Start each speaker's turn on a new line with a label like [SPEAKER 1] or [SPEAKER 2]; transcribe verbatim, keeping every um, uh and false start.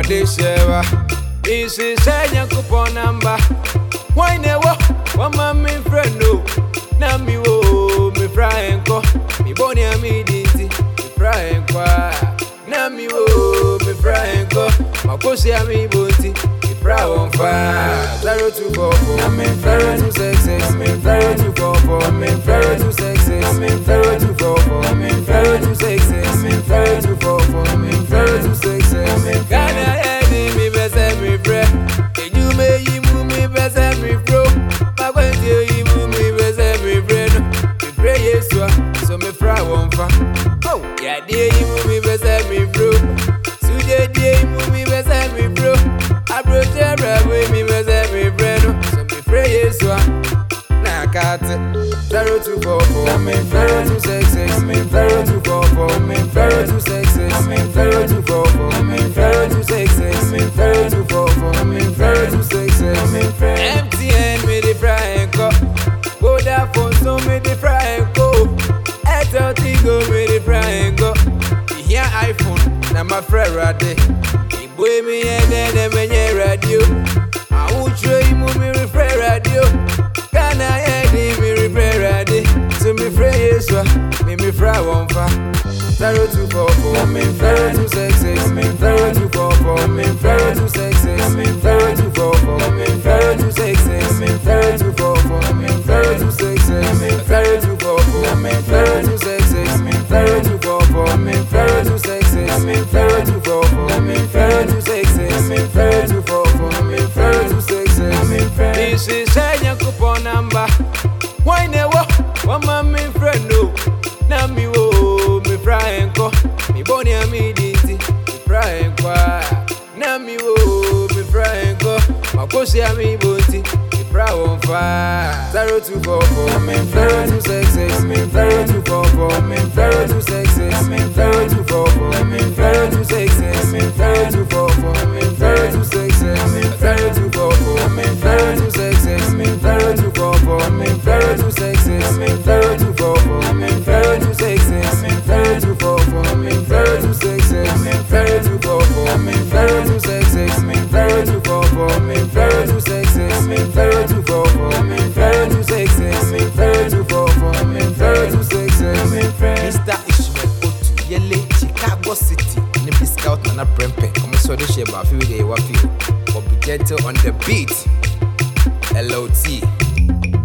[SPEAKER 1] de sheva. This is a Yankupon number. Why never? One man, my friend, no. Now me, oh, me Franco. Me bonia me dinty. Me Franco. Now me, oh, me Franco. My pussy, me bounty. Me Franco. Zero two four four. I'm in zero two six six. I'm in zero two four four. I'm in zero two six six. I'm in zero two four four. I'm in zero two six six. I'm in zero two four four. I'm in zero two six six. I'm in Ghana. Me best me pray. You may you move me best me bro. My when you move me best me pray. Me pray yes so me fry one fa. Oh yeah, dear you move me best me bro. So dear you move me best me bro. I brought your way me best me pray. So me pray yes na cat zero two four four. I'm in zero two six six. I'm in zero two four four. I'm in zero two six six. I'm in zero two four four. I'm in zero two six six. I'm in zero two four four. I'm in zero two six six. I'm in M T N me the Franco. Vodafone so me the Franco. Airtel Tigo me the Franco. Here iPhone na my friend ready. He boy me and then me radio. I will show you me refer radio. Can I hear me repair ready? So me pray yes, me me fry one fa. Zero two four four. I'm in zero two six six. I'm in zero two four four. I'm in zero two six six. I'm in zero two four four. I'm in zero two six six. I'm in zero two four four. I'm in zero two six six. I'm in zero two four four. I'm in zero two six six. I'm in zero two four four. I'm in zero two six six. I'm in zero two four four. I'm in zero two six six. I'm in zero two four four. I'm in zero two six six. I'm in this is a Yankupon number. Why never? One man, my friend, no. Now me, oh, me Franco. Me bonia me dinty. Me Franco. Now me, oh, me Franco. My pussy, me bounty. Me Franco. Zero two four four. I'm in zero two six six. I'm in zero two four four. I'm in zero two six six. I'm in zero two four four. I'm in zero two six six. I'm in zero two four four. I'm in zero two six six. I'm in zero two four four. I'm in zero two six six. I'm in zero two four four. I'm in zero two six six. I'm in zero two four four. I'm in zero two six six. I'm in zero two four four. I'm in zero two six six. I'm in zero two four four. I'm in zero two six six. I'm in zero two four four. I'm in zero two six six. I'm in zero two four four. I'm in zero two six six. I'm in zero two four four. I'm in zero two six six. I'm in
[SPEAKER 2] Mister Ishmael Otu Yele Chicago City. Nipi Scout Nana Prempe. Come so this shit about few day what feel. But be gentle on the beat. L O T.